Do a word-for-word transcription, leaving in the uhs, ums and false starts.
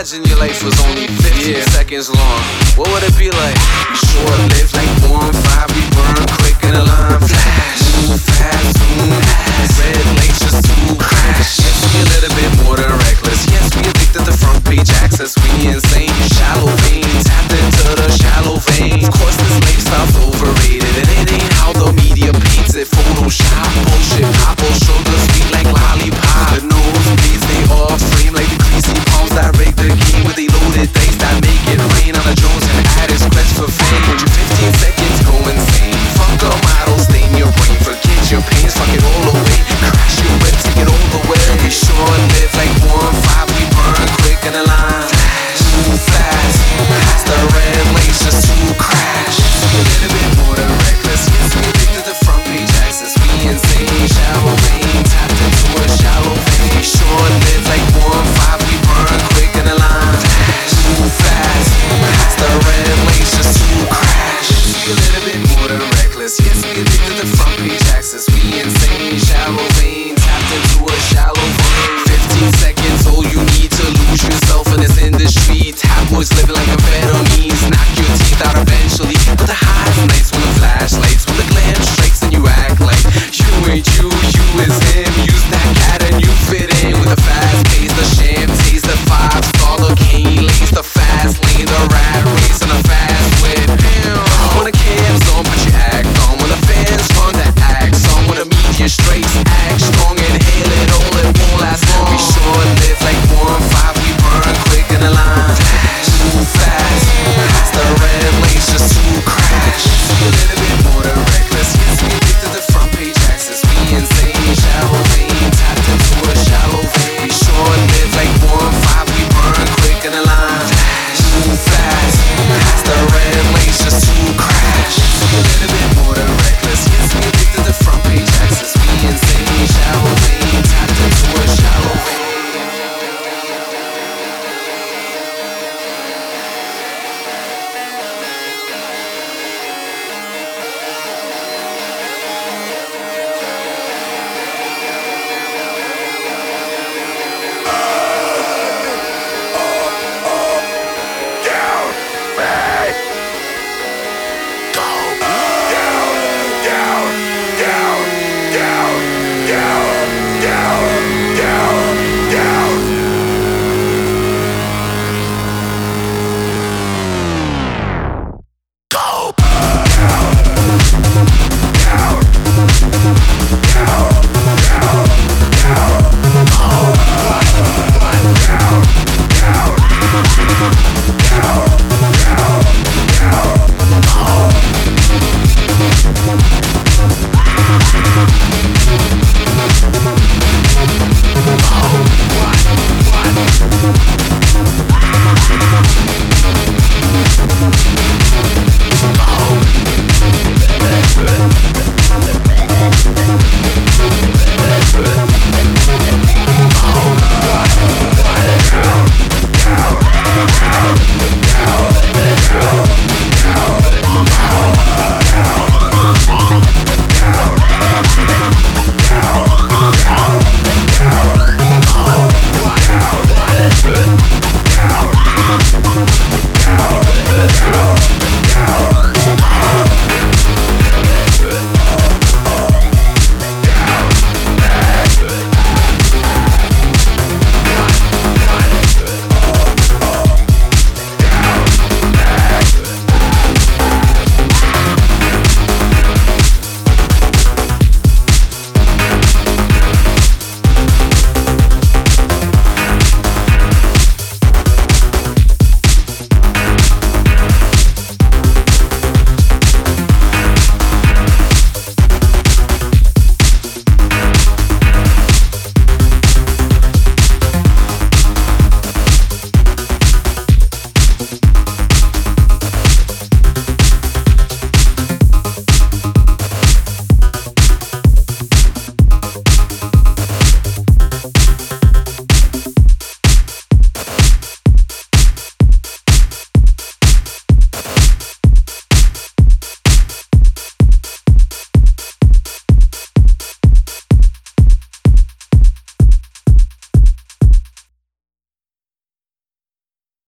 Imagine your life was only fifteen yeah. seconds long. What would it be like? Short-lived like warm fire, we burn quick in a line flash. Move fast, soon as red lights just to crash. Yes, we a little bit more than reckless. Yes, we addicted to front page access. We insane, shallow veins, tapped into the shallow veins. Of course, this lifestyle's overrated, and it ain't how the media paints it. Photoshop bullshit, pop bullshit.